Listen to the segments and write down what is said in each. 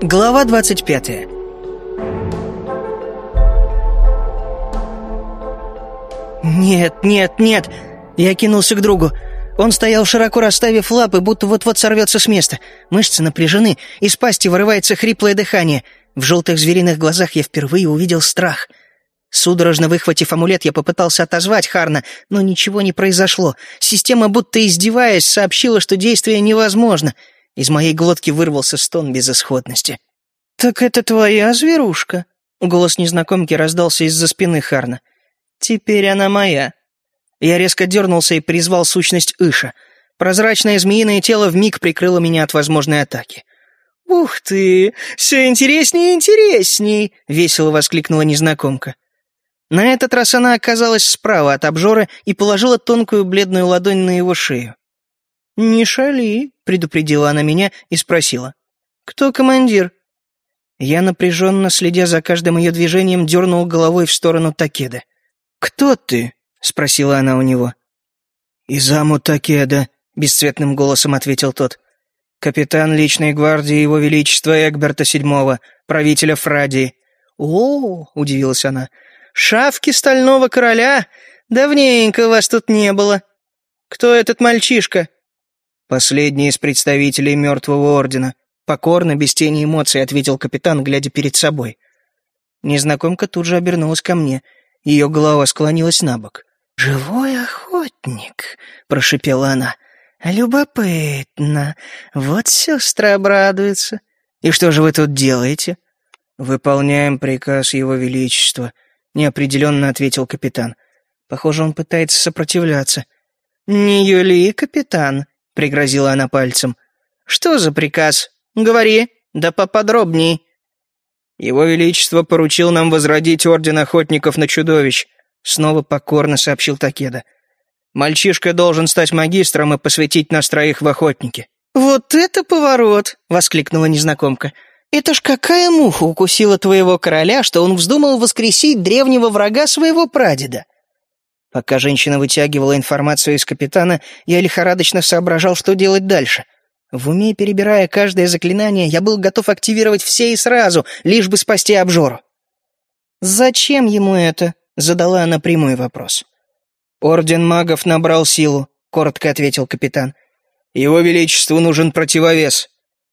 Глава 25. Нет. Я кинулся к другу. Он стоял, широко расставив лапы, будто вот-вот сорвется с места. Мышцы напряжены, из пасти вырывается хриплое дыхание. В желтых звериных глазах я впервые увидел страх. Судорожно выхватив амулет, я попытался отозвать Харна, но ничего не произошло. Система, будто издеваясь, сообщила, что действие невозможно. Из моей глотки вырвался стон безысходности. «Так это твоя зверушка?» Голос незнакомки раздался из-за спины Харна. «Теперь она моя». Я резко дернулся и призвал сущность Иша. Прозрачное змеиное тело вмиг прикрыло меня от возможной атаки. «Ух ты! Все интереснее и интересней!» — весело воскликнула незнакомка. На этот раз она оказалась справа от обжора и положила тонкую бледную ладонь на его шею. «Не шали», — предупредила она меня и спросила. «Кто командир?» Я, напряженно следя за каждым ее движением, дернул головой в сторону Такеды. «Кто ты?» — спросила она у него. «Изаму Такеда», — бесцветным голосом ответил тот. «Капитан личной гвардии Его Величества Эгберта VII, правителя Фрадии». «О!» — удивилась она. «Шавки стального короля? Давненько вас тут не было. Кто этот мальчишка?» «Последний из представителей Мертвого Ордена», — покорно, без тени эмоций, ответил капитан, глядя перед собой. Незнакомка тут же обернулась ко мне. Ее голова склонилась на бок. «Живой охотник», — прошипела она. «Любопытно. Вот сестры обрадуются. И что же вы тут делаете?» «Выполняем приказ Его Величества», — неопределенно ответил капитан. Похоже, он пытается сопротивляться. «Не юли, капитан», — пригрозила она пальцем. «Что за приказ? Говори, да поподробней». «Его Величество поручил нам возродить Орден Охотников на Чудовищ», — снова покорно сообщил Такеда. «Мальчишка должен стать магистром и посвятить нас троих в охотники». «Вот это поворот!» — воскликнула незнакомка. «Это ж какая муха укусила твоего короля, что он вздумал воскресить древнего врага своего прадеда?» Пока женщина вытягивала информацию из капитана, я лихорадочно соображал, что делать дальше. В уме, перебирая каждое заклинание, я был готов активировать все и сразу, лишь бы спасти обжору. «Зачем ему это?» — задала она прямой вопрос. «Орден магов набрал силу», — коротко ответил капитан. «Его Величеству нужен противовес».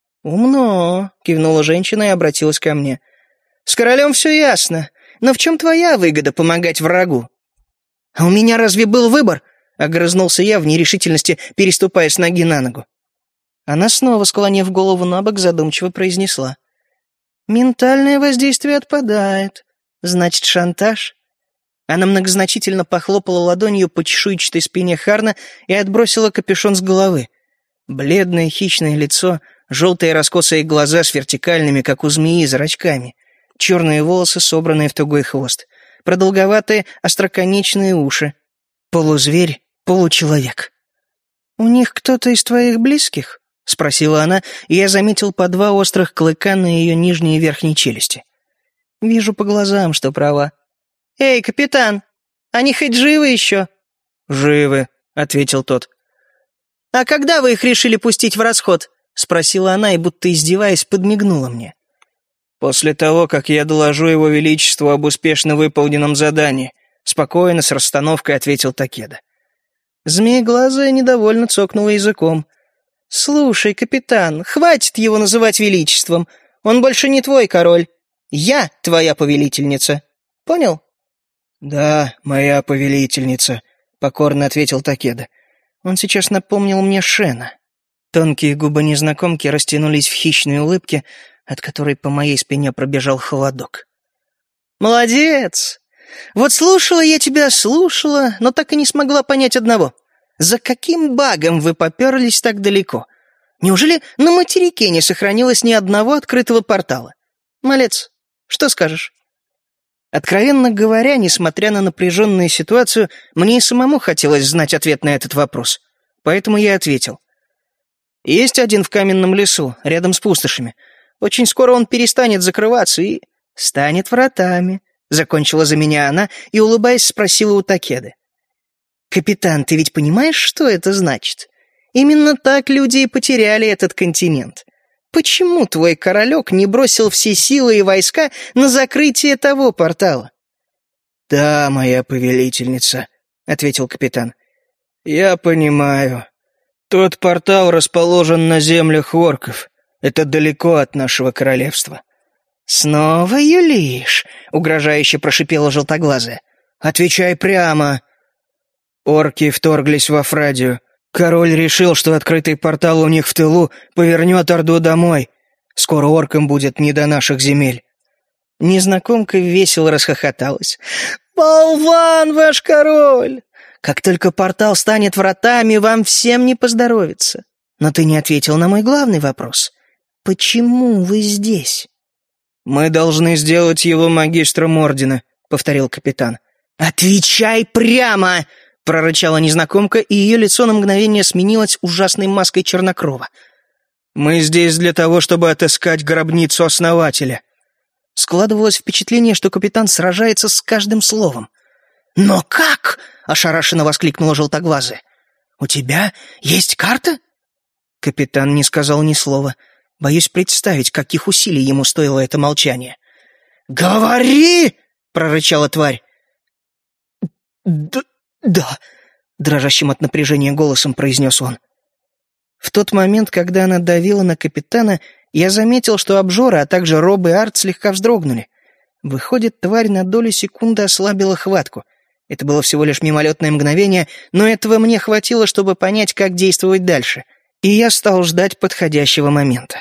«Умно», — кивнула женщина и обратилась ко мне. «С королем все ясно, но в чем твоя выгода помогать врагу?» «А у меня разве был выбор?» — огрызнулся я в нерешительности, переступая с ноги на ногу. Она снова, склонив голову на бок, задумчиво произнесла. «Ментальное воздействие отпадает. Значит, шантаж?» Она многозначительно похлопала ладонью по чешуйчатой спине Харна и отбросила капюшон с головы. Бледное хищное лицо, желтые раскосые глаза с вертикальными, как у змеи, зрачками, черные волосы, собранные в тугой хвост, продолговатые остроконечные уши. Полузверь, получеловек. «У них кто-то из твоих близких?» — спросила она, и я заметил по два острых клыка на ее нижней и верхней челюсти. «Вижу по глазам, что права». «Эй, капитан, они хоть живы еще?» «Живы», — ответил тот. «А когда вы их решили пустить в расход?» — спросила она и, будто издеваясь, подмигнула мне. «После того, как я доложу Его Величеству об успешно выполненном задании», — спокойно, с расстановкой ответил Такеда. Змееглазая недовольно цокнула языком. «Слушай, капитан, хватит его называть величеством. Он больше не твой король. Я твоя повелительница. Понял?» «Да, моя повелительница», — покорно ответил Такеда. Он сейчас напомнил мне Шена. Тонкие губы незнакомки растянулись в хищной улыбке, от которой по моей спине пробежал холодок. «Молодец! Вот слушала я тебя, слушала, но так и не смогла понять одного. За каким багом вы поперлись так далеко? Неужели на материке не сохранилось ни одного открытого портала? Малец, что скажешь?» Откровенно говоря, несмотря на напряженную ситуацию, мне и самому хотелось знать ответ на этот вопрос. Поэтому я ответил. «Есть один в каменном лесу, рядом с пустошами. Очень скоро он перестанет закрываться и станет вратами», — закончила за меня она и, улыбаясь, спросила у Такеды. «Капитан, ты ведь понимаешь, что это значит? Именно так люди и потеряли этот континент. Почему твой королек не бросил все силы и войска на закрытие того портала?» «Да, моя повелительница», — ответил капитан. «Я понимаю. Тот портал расположен на землях орков. Это далеко от нашего королевства». «Снова юлишь?» — угрожающе прошипела желтоглазая. «Отвечай прямо». Орки вторглись во Фрадию. Король решил, что открытый портал у них в тылу повернет Орду домой. Скоро оркам будет не до наших земель. Незнакомка весело расхохоталась. «Болван ваш король! Как только портал станет вратами, вам всем не поздоровится. Но ты не ответил на мой главный вопрос. Почему вы здесь?» «Мы должны сделать его магистром ордена», — повторил капитан. «Отвечай прямо!» — прорычала незнакомка, и ее лицо на мгновение сменилось ужасной маской чернокрова. «Мы здесь для того, чтобы отыскать гробницу основателя». Складывалось впечатление, что капитан сражается с каждым словом. «Но как?» — ошарашенно воскликнула желтоглазая. «У тебя есть карта?» Капитан не сказал ни слова. Боюсь представить, каких усилий ему стоило это молчание. «Говори!» — прорычала тварь. «Да», — дрожащим от напряжения голосом произнес он. В тот момент, когда она давила на капитана, я заметил, что обжора, а также Роб и Арт слегка вздрогнули. Выходит, тварь на долю секунды ослабила хватку. Это было всего лишь мимолетное мгновение, но этого мне хватило, чтобы понять, как действовать дальше. И я стал ждать подходящего момента.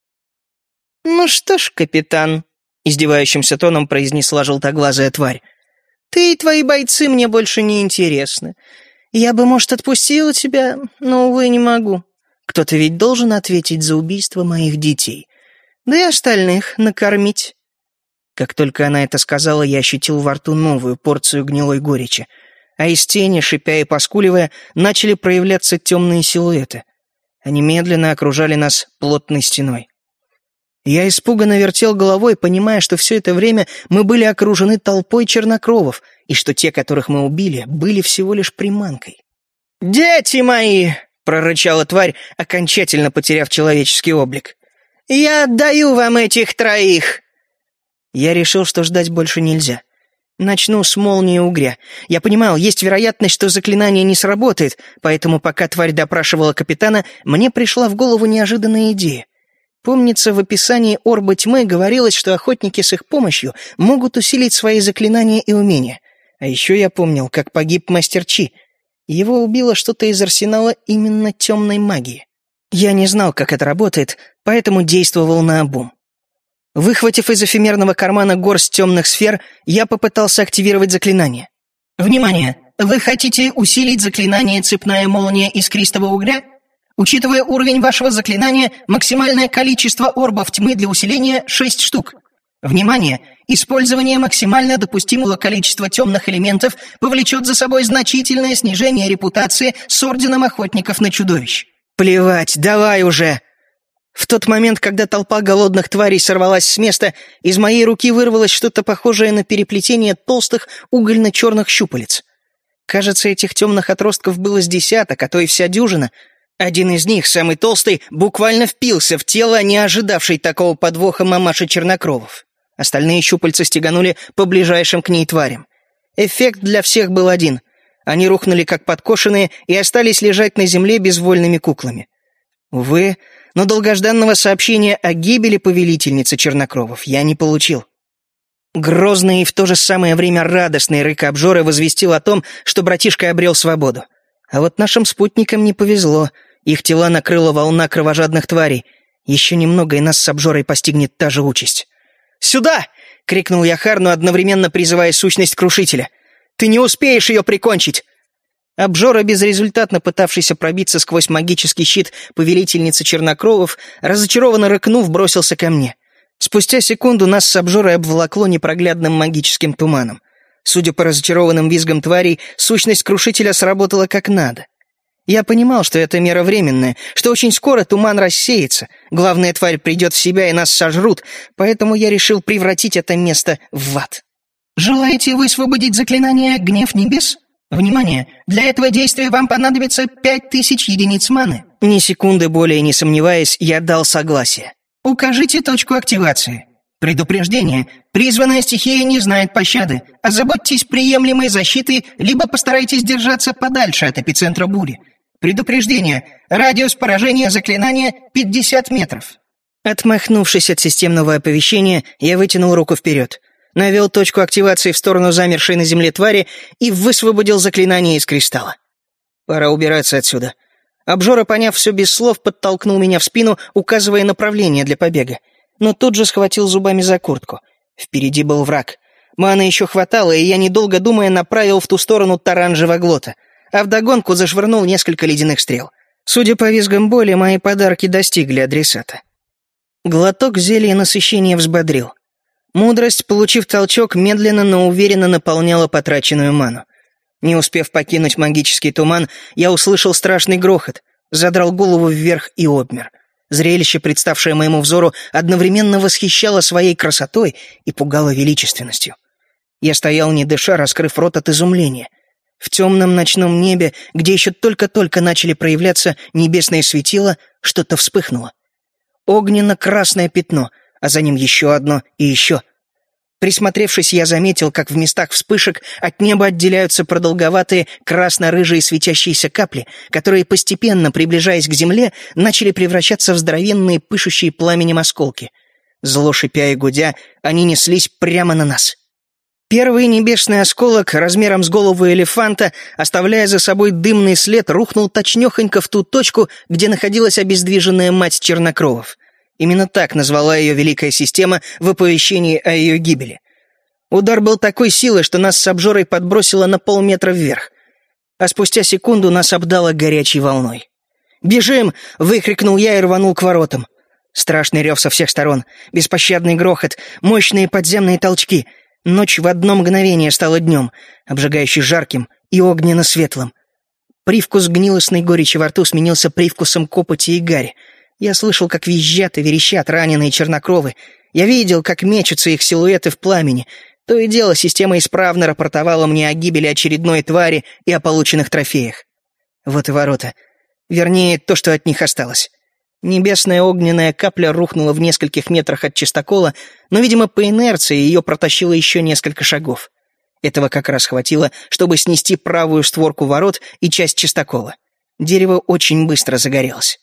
«Ну что ж, капитан», — издевающимся тоном произнесла желтоглазая тварь, «ты и твои бойцы мне больше не интересны. Я бы, может, отпустила тебя, но, увы, не могу. Кто-то ведь должен ответить за убийство моих детей. Да и остальных накормить». Как только она это сказала, я ощутил во рту новую порцию гнилой горечи, а из тени, шипя и поскуливая, начали проявляться темные силуэты. Они медленно окружали нас плотной стеной. Я испуганно вертел головой, понимая, что все это время мы были окружены толпой чернокровов, и что те, которых мы убили, были всего лишь приманкой. «Дети мои!» — прорычала тварь, окончательно потеряв человеческий облик. «Я отдаю вам этих троих!» Я решил, что ждать больше нельзя. Начну с молнии угря. Я понимал, есть вероятность, что заклинание не сработает, поэтому пока тварь допрашивала капитана, мне пришла в голову неожиданная идея. Помнится, в описании орба тьмы говорилось, что охотники с их помощью могут усилить свои заклинания и умения. А еще я помнил, как погиб мастер Чи. Его убило что-то из арсенала именно темной магии. Я не знал, как это работает, поэтому действовал наобум. Выхватив из эфемерного кармана горсть темных сфер, я попытался активировать заклинание. «Внимание! Вы хотите усилить заклинание «Цепная молния искристого угря»? Учитывая уровень вашего заклинания, максимальное количество орбов тьмы для усиления — 6 штук. Внимание! Использование максимально допустимого количества темных элементов повлечет за собой значительное снижение репутации с Орденом Охотников на Чудовищ». «Плевать, давай уже!» В тот момент, когда толпа голодных тварей сорвалась с места, из моей руки вырвалось что-то похожее на переплетение толстых угольно-черных щупалец. Кажется, этих темных отростков было с десяток, а то и вся дюжина. Один из них, самый толстый, буквально впился в тело, не ожидавшей такого подвоха мамаши Чернокровов. Остальные щупальца стеганули по ближайшим к ней тварям. Эффект для всех был один. Они рухнули как подкошенные и остались лежать на земле безвольными куклами. Увы, но долгожданного сообщения о гибели повелительницы Чернокровов я не получил. Грозный и в то же самое время радостный рык обжоры возвестил о том, что братишка обрел свободу. А вот нашим спутникам не повезло. Их тела накрыла волна кровожадных тварей. Еще немного, и нас с обжорой постигнет та же участь. «Сюда!» — крикнул я Харну, одновременно призывая сущность Крушителя. «Ты не успеешь ее прикончить!» Обжора, безрезультатно пытавшийся пробиться сквозь магический щит повелительницы Чернокровов, разочарованно рыкнув, бросился ко мне. Спустя секунду нас с обжорой обволокло непроглядным магическим туманом. Судя по разочарованным визгам тварей, сущность Крушителя сработала как надо. Я понимал, что эта мера временная, что очень скоро туман рассеется, главная тварь придет в себя и нас сожрут, поэтому я решил превратить это место в ад. «Желаете высвободить заклинание «Гнев небес»? Внимание! Для этого действия вам понадобится 5000 единиц маны». Ни секунды более не сомневаясь, я дал согласие. Укажите точку активации. Предупреждение. Призванная стихия не знает пощады. Озаботьтесь приемлемой защитой, либо постарайтесь держаться подальше от эпицентра бури. Предупреждение. Радиус поражения заклинания 50 метров. Отмахнувшись от системного оповещения, я вытянул руку вперед, навел точку активации в сторону замершей на земле твари и высвободил заклинание из кристалла. Пора убираться отсюда. Обжора, поняв все без слов, подтолкнул меня в спину, указывая направление для побега. Но тут же схватил зубами за куртку. Впереди был враг. Маны еще хватало, и я, недолго думая, направил в ту сторону таран живоглота, а вдогонку зашвырнул несколько ледяных стрел. Судя по визгам боли, мои подарки достигли адресата. Глоток зелья насыщения взбодрил. Мудрость, получив толчок, медленно, но уверенно наполняла потраченную ману. Не успев покинуть магический туман, я услышал страшный грохот, задрал голову вверх и обмер. Зрелище, представшее моему взору, одновременно восхищало своей красотой и пугало величественностью. Я стоял не дыша, раскрыв рот от изумления. В темном ночном небе, где еще только-только начали проявляться небесные светила, что-то вспыхнуло. Огненно-красное пятно, а за ним еще одно и еще. Присмотревшись, я заметил, как в местах вспышек от неба отделяются продолговатые красно-рыжие светящиеся капли, которые, постепенно приближаясь к земле, начали превращаться в здоровенные пышущие пламенем осколки. Зло шипя и гудя, они неслись прямо на нас. Первый небесный осколок, размером с голову элефанта, оставляя за собой дымный след, рухнул точнёхонько в ту точку, где находилась обездвиженная мать чернокровов. Именно так назвала ее Великая Система в оповещении о ее гибели. Удар был такой силы, что нас с обжорой подбросило на полметра вверх. А спустя секунду нас обдало горячей волной. «Бежим!» — выкрикнул я и рванул к воротам. Страшный рев со всех сторон, беспощадный грохот, мощные подземные толчки. Ночь в одно мгновение стала днем, обжигающе жарким и огненно-светлым. Привкус гнилостной горечи во рту сменился привкусом копоти и гари. Я слышал, как визжат и верещат раненые чернокровы. Я видел, как мечутся их силуэты в пламени. То и дело, система исправно рапортовала мне о гибели очередной твари и о полученных трофеях. Вот и ворота. Вернее, то, что от них осталось. Небесная огненная капля рухнула в нескольких метрах от чистокола, но, видимо, по инерции ее протащило еще несколько шагов. Этого как раз хватило, чтобы снести правую створку ворот и часть чистокола. Дерево очень быстро загорелось.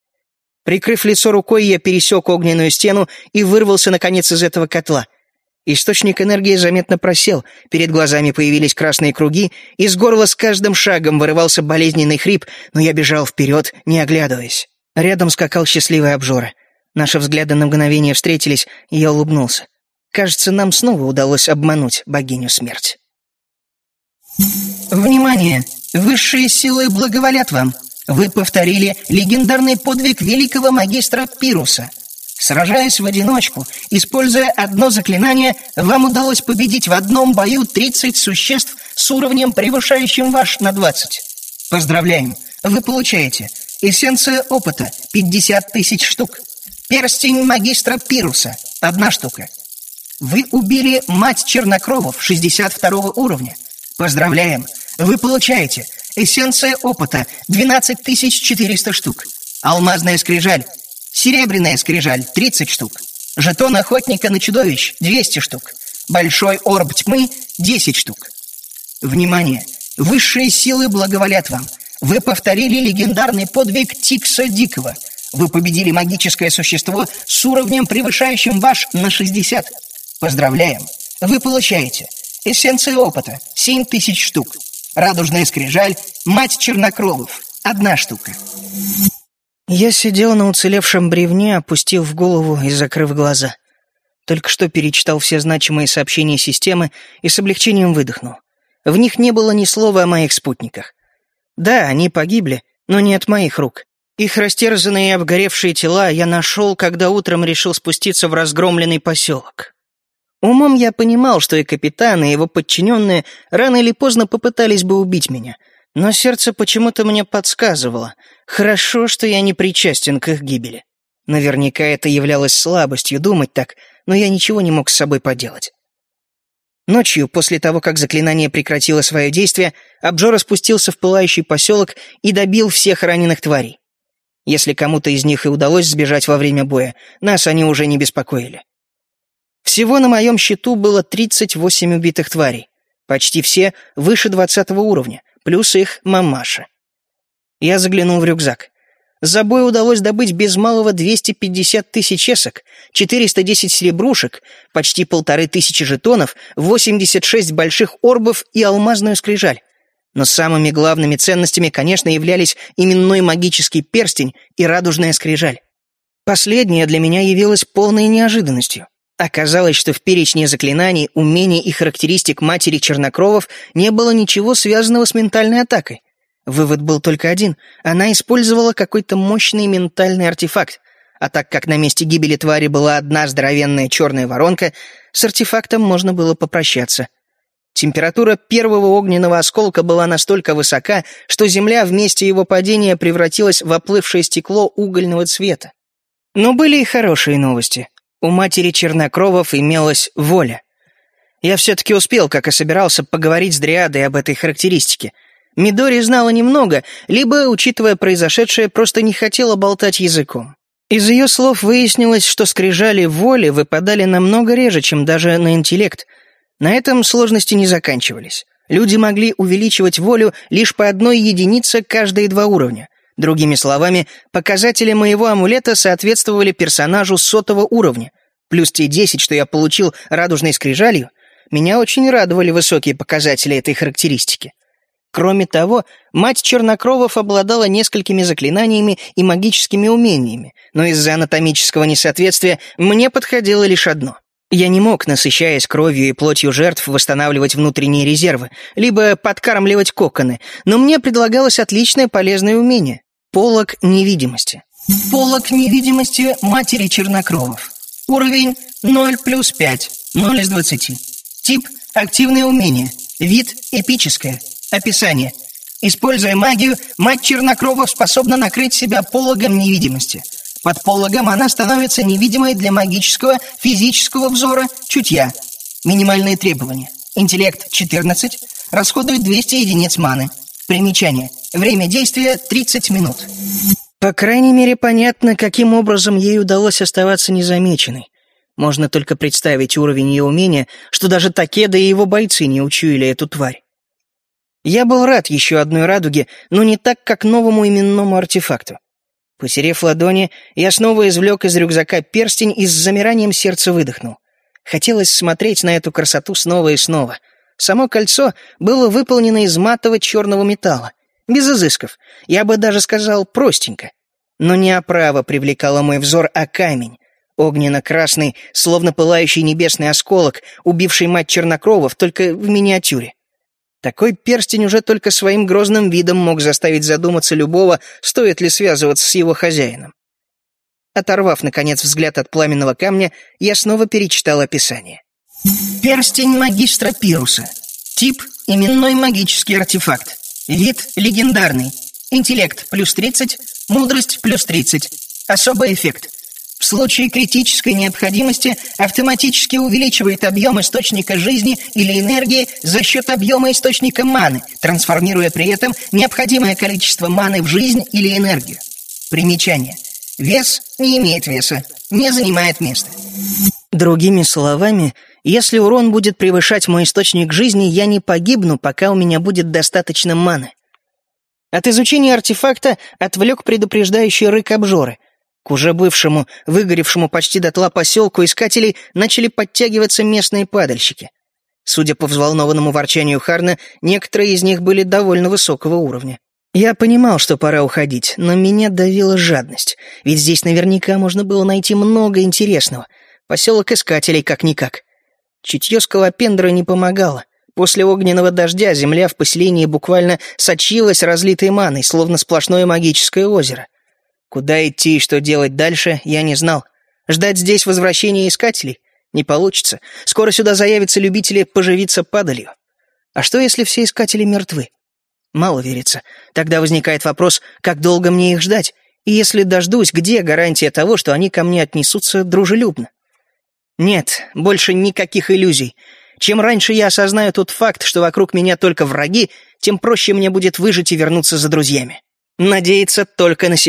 Прикрыв лицо рукой, я пересек огненную стену и вырвался, наконец, из этого котла. Источник энергии заметно просел, перед глазами появились красные круги, из горла с каждым шагом вырывался болезненный хрип, но я бежал вперед, не оглядываясь. Рядом скакал счастливый обжора. Наши взгляды на мгновение встретились, и я улыбнулся. Кажется, нам снова удалось обмануть богиню смерть. Внимание! Высшие силы благоволят вам! Вы повторили легендарный подвиг великого магистра Пируса. Сражаясь в одиночку, используя одно заклинание, вам удалось победить в одном бою 30 существ с уровнем, превышающим ваш на 20. Поздравляем! Вы получаете эссенция опыта 50 000 штук, перстень магистра Пируса 1 штука. Вы убили мать чернокровов 62 уровня. Поздравляем! Вы получаете эссенция опыта 12 400 штук, алмазная скрижаль, серебряная скрижаль 30 штук, жетон охотника на чудовищ 200 штук, большой орб тьмы 10 штук. Внимание! Высшие силы благоволят вам. Вы повторили легендарный подвиг Тикса Дикого. Вы победили магическое существо с уровнем, превышающим ваш на 60. Поздравляем! Вы получаете эссенция опыта 7000 штук, радужная скрижаль, мать чернокровов 1 штука. Я сидел на уцелевшем бревне, опустив голову и закрыв глаза. Только что перечитал все значимые сообщения системы и с облегчением выдохнул. В них не было ни слова о моих спутниках. Да, они погибли, но не от моих рук. Их растерзанные и обгоревшие тела я нашел, когда утром решил спуститься в разгромленный поселок. Умом я понимал, что и капитан, и его подчиненные рано или поздно попытались бы убить меня, но сердце почему-то мне подсказывало. Хорошо, что я не причастен к их гибели. Наверняка это являлось слабостью думать так, но я ничего не мог с собой поделать. Ночью, после того, как заклинание прекратило свое действие, обжора спустился в пылающий поселок и добил всех раненых тварей. Если кому-то из них и удалось сбежать во время боя, нас они уже не беспокоили. Всего на моем счету было 38 убитых тварей. Почти все выше 20 уровня, плюс их мамаша. Я заглянул в рюкзак. За бой удалось добыть без малого 250 тысяч эсок, 410 серебрушек, почти 1500 жетонов, 86 больших орбов и алмазную скрижаль. Но самыми главными ценностями, конечно, являлись именной магический перстень и радужная скрижаль. Последнее для меня явилось полной неожиданностью. Оказалось, что в перечне заклинаний, умений и характеристик матери Чернокровов не было ничего связанного с ментальной атакой. Вывод был только один — она использовала какой-то мощный ментальный артефакт, а так как на месте гибели твари была одна здоровенная черная воронка, с артефактом можно было попрощаться. Температура первого огненного осколка была настолько высока, что земля в месте его падения превратилась в оплывшее стекло угольного цвета. Но были и хорошие новости. У матери Чернокровов имелась воля. Я все-таки успел, как и собирался, поговорить с Дриадой об этой характеристике. Мидори знала немного, либо, учитывая произошедшее, просто не хотела болтать языком. Из ее слов выяснилось, что скрижали воли выпадали намного реже, чем даже на интеллект. На этом сложности не заканчивались. Люди могли увеличивать волю лишь по 1 единице каждые 2 уровня. Другими словами, показатели моего амулета соответствовали персонажу 100 уровня. Плюс те 10, что я получил радужной скрижалью, меня очень радовали высокие показатели этой характеристики. Кроме того, мать Чернокровов обладала несколькими заклинаниями и магическими умениями, но из-за анатомического несоответствия мне подходило лишь одно. Я не мог, насыщаясь кровью и плотью жертв, восстанавливать внутренние резервы, либо подкармливать коконы, но мне предлагалось отличное полезное умение — полог невидимости. Полог невидимости матери Чернокровов. Уровень 0+5, 0 из 20. Тип — активное умение. Вид — эпическое. Описание. Используя магию, мать Чернокровов способна накрыть себя пологом невидимости. Под пологом она становится невидимой для магического, физического взора, чутья. Минимальные требования. Интеллект 14, расходует 200 единиц маны. Примечание. Время действия 30 минут. По крайней мере, понятно, каким образом ей удалось оставаться незамеченной. Можно только представить уровень ее умения, что даже Такеда и его бойцы не учуяли эту тварь. Я был рад еще одной радуге, но не так, как новому именному артефакту. Потерев ладони, я снова извлек из рюкзака перстень и с замиранием сердца выдохнул. Хотелось смотреть на эту красоту снова и снова. Само кольцо было выполнено из матового черного металла. Без изысков. Я бы даже сказал простенько. Но не оправа привлекала мой взор, а камень. Огненно-красный, словно пылающий небесный осколок, убивший мать Чернокровов, только в миниатюре. Такой перстень уже только своим грозным видом мог заставить задуматься любого, стоит ли связываться с его хозяином. Оторвав, наконец, взгляд от пламенного камня, я снова перечитал описание. Перстень магистра Пируса. Тип — именной магический артефакт. Вид — легендарный. Интеллект — плюс 30, мудрость — плюс 30. Особый эффект. В случае критической необходимости автоматически увеличивает объем источника жизни или энергии за счет объема источника маны, трансформируя при этом необходимое количество маны в жизнь или энергию. Примечание. Вес не имеет веса, не занимает места. Другими словами, если урон будет превышать мой источник жизни, я не погибну, пока у меня будет достаточно маны. От изучения артефакта отвлек предупреждающий рык обжоры. К уже бывшему, выгоревшему почти дотла поселку искателей начали подтягиваться местные падальщики. Судя по взволнованному ворчанию Харна, некоторые из них были довольно высокого уровня. Я понимал, что пора уходить, но меня давила жадность, ведь здесь наверняка можно было найти много интересного. Поселок искателей как-никак. Чутье скалопендра не помогало. После огненного дождя земля в поселении буквально сочилась разлитой маной, словно сплошное магическое озеро. Куда идти и что делать дальше, я не знал. Ждать здесь возвращения искателей? Не получится. Скоро сюда заявятся любители поживиться падалью. А что, если все искатели мертвы? Мало верится. Тогда возникает вопрос, как долго мне их ждать? И если дождусь, где гарантия того, что они ко мне отнесутся дружелюбно? Нет, больше никаких иллюзий. Чем раньше я осознаю тот факт, что вокруг меня только враги, тем проще мне будет выжить и вернуться за друзьями. Надеяться только на себя.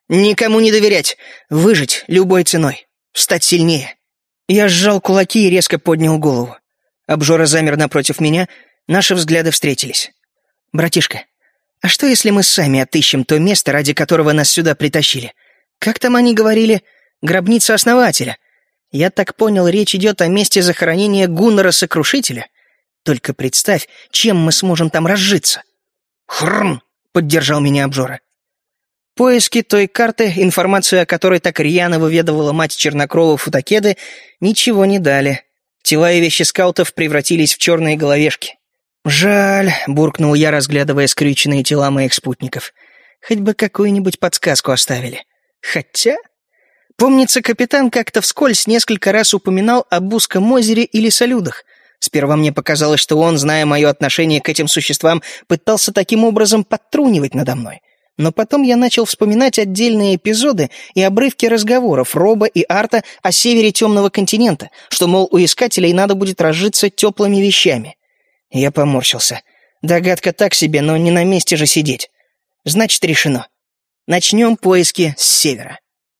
Никому не доверять. Выжить любой ценой. Стать сильнее. Я сжал кулаки и резко поднял голову. Обжора замер напротив меня, наши взгляды встретились. «Братишка, а что если мы сами отыщем то место, ради которого нас сюда притащили? Как там они говорили? Гробница основателя. Я так понял, речь идет о месте захоронения Гуннара-сокрушителя. Только представь, чем мы сможем там разжиться». «Хрм!» — поддержал меня Обжора. Поиски той карты, информацию о которой так рьяно выведывала мать Чернокровов у Такеды, ничего не дали. Тела и вещи скаутов превратились в черные головешки. «Жаль», — буркнул я, разглядывая скрюченные тела моих спутников. «Хоть бы какую-нибудь подсказку оставили. Хотя...» Помнится, капитан как-то вскользь несколько раз упоминал об узком озере или салюдах. Сперва мне показалось, что он, зная мое отношение к этим существам, пытался таким образом подтрунивать надо мной. Но потом я начал вспоминать отдельные эпизоды и обрывки разговоров Роба и Арта о севере темного континента, что, мол, у искателей надо будет разжиться теплыми вещами. Я поморщился. Догадка так себе, но не на месте же сидеть. Значит, решено. Начнем поиски с севера.